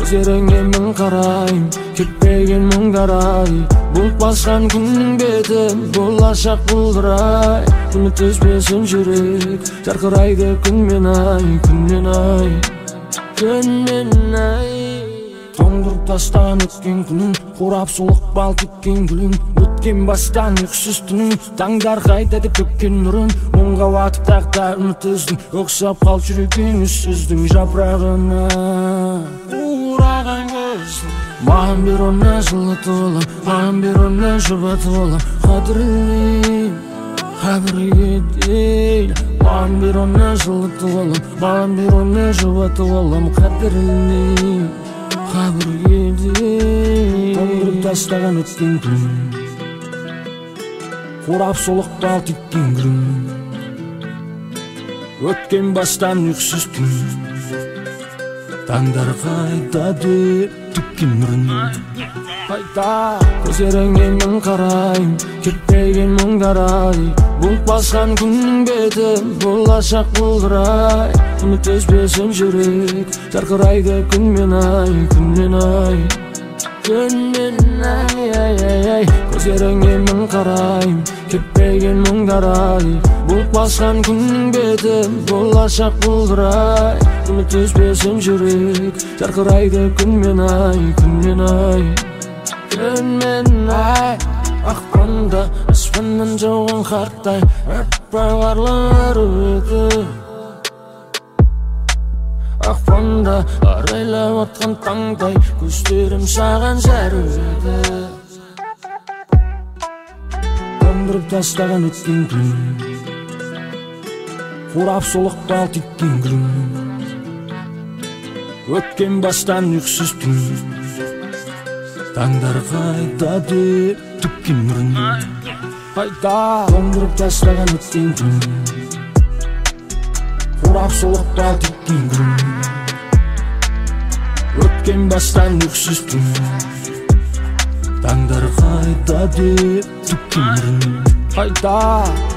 Көздеріңе мың қарайым, кетпеген мұңдар ай. Бұлт басқан күннің беті, болашақ бұлдырай. Үміт үзбесін жүрек, жарқырайды күнмен ай, күнмен ай, күнмен ай. Тоңдырып тастан өткен күнің, қурап солық бал теккен гүлің. Өткен бастан ұйқысыз түнің, таңдар қайда деп төккен нұрын. Мұңға батып тақта үміт үздің, оқсап қал жүрегің үссіздің жапырағына. Ураған көздің, маған бер оны жылытып алам, маған бер оны жұбатып алам. Қадірлейм, қабірге дейін, маған бер оны жылытып алам, маған бер оны жұбатып алам. Қадірлейм, қабірге дейін. Тоңдырып тастаған өткен күн, қурап солық бал теккен гүлің. Өткен бастан ұйқысыз түн, таңдар қайда деп төккен нұрын. Қайда көздеріңе мың қарайым, кетпеген мұңдар ай. Бұлт басқан күннің беті, болашақ бұлдырай. Үміт үзбесін жүрек, жарқырайды күнмен ай, күнмен ай, күнмен ай. Көздеріңе мың қарайым, кетпеген мұңдар ай. Бұлт басқан күннің беті, болашақ бұлдырай. Үміт үзбесін жүрек, жарқырайды күнмен ай, күнмен ай, күнмен ай. Ақпанда аспаннан жауған қартай, әппай қарлар өті. Ақпанда арайлап атқан таңдай, көздерім саған зәрі еді. Тоңдырып тастаған өткен күн, қурап солық бал теккен гүлің. Өткен бастан ұйқысыз түн, таңдар қайда деп төккен нұрын. Қайда тоңдырып тастаған өткен күн, қурап солық бал теккен гүлің. Өткен бастан ұйқысыз түн, таңдар қайда деп төккен нұрын. Қайда